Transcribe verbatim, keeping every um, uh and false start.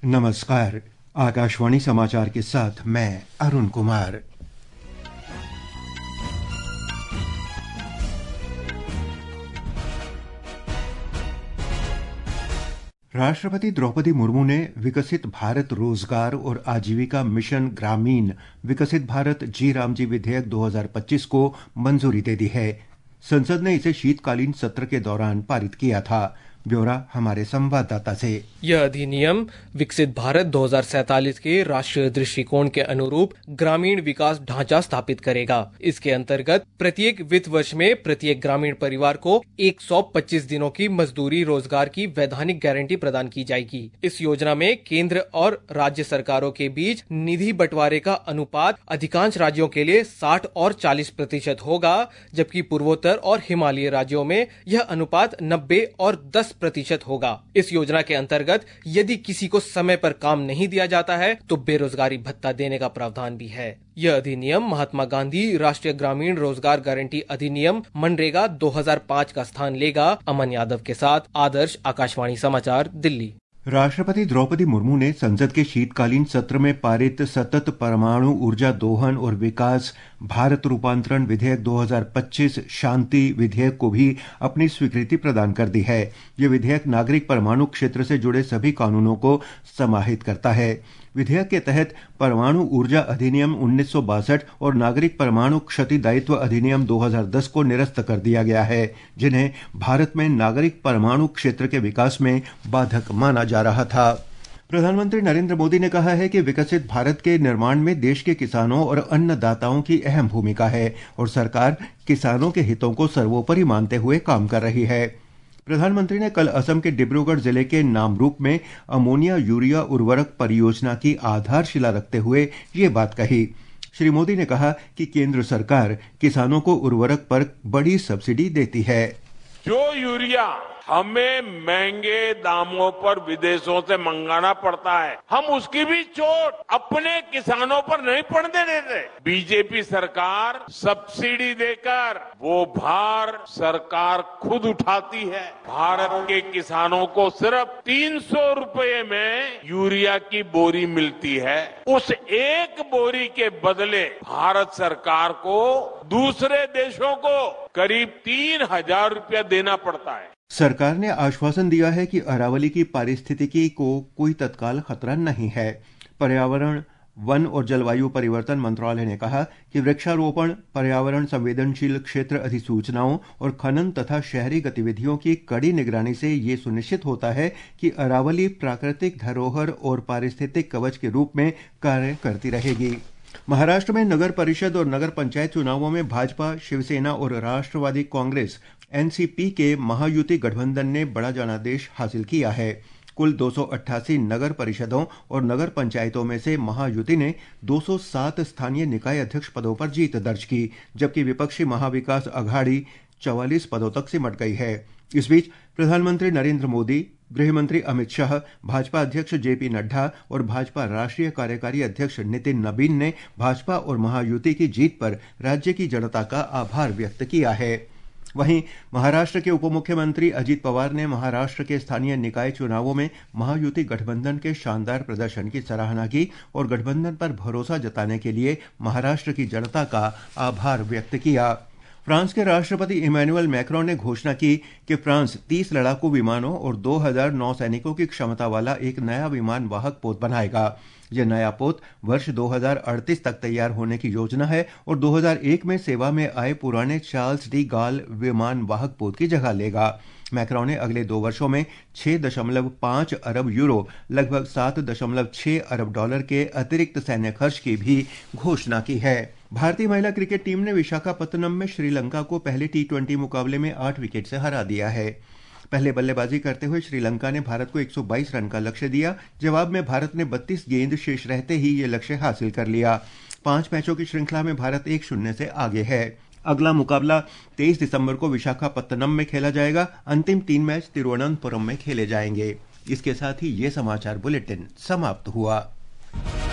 नमस्कार। आकाशवाणी समाचार के साथ मैं अरुण कुमार। राष्ट्रपति द्रौपदी मुर्मू ने विकसित भारत रोजगार और आजीविका मिशन ग्रामीण विकसित भारत जी रामजी विधेयक दो हज़ार पच्चीस को मंजूरी दे दी है। संसद ने इसे शीतकालीन सत्र के दौरान पारित किया था। ब्यौरा हमारे संवाददाता से। यह अधिनियम विकसित भारत दो हज़ार सैंतालीस के राष्ट्रीय दृष्टिकोण के अनुरूप ग्रामीण विकास ढांचा स्थापित करेगा। इसके अंतर्गत प्रत्येक वित्त वर्ष में प्रत्येक ग्रामीण परिवार को एक सौ पच्चीस दिनों की मजदूरी रोजगार की वैधानिक गारंटी प्रदान की जाएगी। इस योजना में केंद्र और राज्य सरकारों के बीच निधि बंटवारे का अनुपात अधिकांश राज्यों के लिए साठ और चालीस प्रतिशत होगा, जबकि पूर्वोत्तर और हिमालयी राज्यों में यह अनुपात नब्बे और दस प्रतिशत होगा। इस योजना के अंतर्गत यदि किसी को समय पर काम नहीं दिया जाता है तो बेरोजगारी भत्ता देने का प्रावधान भी है। यह अधिनियम महात्मा गांधी राष्ट्रीय ग्रामीण रोजगार गारंटी अधिनियम मनरेगा दो हज़ार पाँच का स्थान लेगा। अमन यादव के साथ आदर्श, आकाशवाणी समाचार, दिल्ली। राष्ट्रपति द्रौपदी मुर्मू ने संसद के शीतकालीन सत्र में पारित सतत परमाणु ऊर्जा दोहन और विकास भारत रूपांतरण विधेयक दो हज़ार पच्चीस शांति विधेयक को भी अपनी स्वीकृति प्रदान कर दी है। यह विधेयक नागरिक परमाणु क्षेत्र से जुड़े सभी कानूनों को समाहित करता है। विधेयक के तहत परमाणु ऊर्जा अधिनियम उन्नीस सौ बासठ और नागरिक परमाणु क्षति दायित्व अधिनियम दो हज़ार दस को निरस्त कर दिया गया है, जिन्हें भारत में नागरिक परमाणु क्षेत्र के विकास में बाधक माना जा रहा था। प्रधानमंत्री नरेंद्र मोदी ने कहा है कि विकसित भारत के निर्माण में देश के किसानों और अन्नदाताओं की अहम भूमिका है और सरकार किसानों के हितों को सर्वोपरि मानते हुए काम कर रही है। प्रधानमंत्री ने कल असम के डिब्रूगढ़ जिले के नामरूप में अमोनिया यूरिया उर्वरक परियोजना की आधारशिला रखते हुए ये बात कही। श्री मोदी ने कहा कि केंद्र सरकार किसानों को उर्वरक पर बड़ी सब्सिडी देती है। जो यूरिया हमें महंगे दामों पर विदेशों से मंगाना पड़ता है, हम उसकी भी चोट अपने किसानों पर नहीं पड़ने देते। बीजेपी सरकार सब्सिडी देकर वो भार सरकार खुद उठाती है। भारत के किसानों को सिर्फ तीन सौ रुपए में यूरिया की बोरी मिलती है। उस एक बोरी के बदले भारत सरकार को दूसरे देशों को करीब तीन हजार रुपया देना पड़ता है। सरकार ने आश्वासन दिया है कि अरावली की पारिस्थितिकी को कोई तत्काल खतरा नहीं है। पर्यावरण, वन और जलवायु परिवर्तन मंत्रालय ने कहा कि वृक्षारोपण, पर्यावरण संवेदनशील क्षेत्र अधिसूचनाओं और खनन तथा शहरी गतिविधियों की कड़ी निगरानी से ये सुनिश्चित होता है कि अरावली प्राकृतिक धरोहर और पारिस्थितिक कवच के रूप में कार्य करती रहेगी। महाराष्ट्र में नगर परिषद और नगर पंचायत चुनावों में भाजपा, शिवसेना और राष्ट्रवादी कांग्रेस एनसीपी के महायुति गठबंधन ने बड़ा जनादेश हासिल किया है। कुल दो सौ अट्ठासी नगर परिषदों और नगर पंचायतों में से महायुति ने दो सौ सात स्थानीय निकाय अध्यक्ष पदों पर जीत दर्ज की, जबकि विपक्षी महाविकास अघाड़ी चौवालीस पदों तक सिमट गई है। इस बीच प्रधानमंत्री नरेंद्र मोदी, गृह मंत्री अमित शाह, भाजपा अध्यक्ष जेपी नड्डा और भाजपा राष्ट्रीय कार्यकारी अध्यक्ष नितिन नबीन ने भाजपा और महायुति की जीत पर राज्य की जनता का आभार व्यक्त किया है। वहीं महाराष्ट्र के उप मुख्यमंत्री अजित पवार ने महाराष्ट्र के स्थानीय निकाय चुनावों में महायुति गठबंधन के शानदार प्रदर्शन की सराहना की और गठबंधन पर भरोसा जताने के लिए महाराष्ट्र की जनता का आभार व्यक्त किया। फ्रांस के राष्ट्रपति इमैनुअल मैक्रोन ने घोषणा की कि फ्रांस तीस लड़ाकू विमानों और दो हज़ार नौसैनिकों की क्षमता वाला एक नया विमान वाहक पोत बनाएगा। यह नया पोत वर्ष दो हज़ार अड़तीस तक तैयार होने की योजना है और दो हज़ार एक में सेवा में आए पुराने चार्ल्स डी गाल विमान वाहक पोत की जगह लेगा। मैक्रोन ने अगले दो वर्षों में छह दशमलव पाँच अरब यूरो, लगभग सात दशमलव छह अरब डॉलर के अतिरिक्त सैन्य खर्च की भी घोषणा की है। भारतीय महिला क्रिकेट टीम ने विशाखापत्तनम में श्रीलंका को पहले टी ट्वेंटी मुकाबले में आठ विकेट से हरा दिया है। पहले बल्लेबाजी करते हुए श्रीलंका ने भारत को एक सौ बाईस रन का लक्ष्य दिया। जवाब में भारत ने बत्तीस गेंद शेष रहते ही ये लक्ष्य हासिल कर लिया। पांच मैचों की श्रृंखला में भारत एक शून्य से आगे है। अगला मुकाबला तेईस दिसंबर को विशाखापत्तनम में खेला जाएगा। अंतिम तीन मैच तिरुवनंतपुरम में खेले जाएंगे। इसके साथ ही ये समाचार बुलेटिन समाप्त हुआ।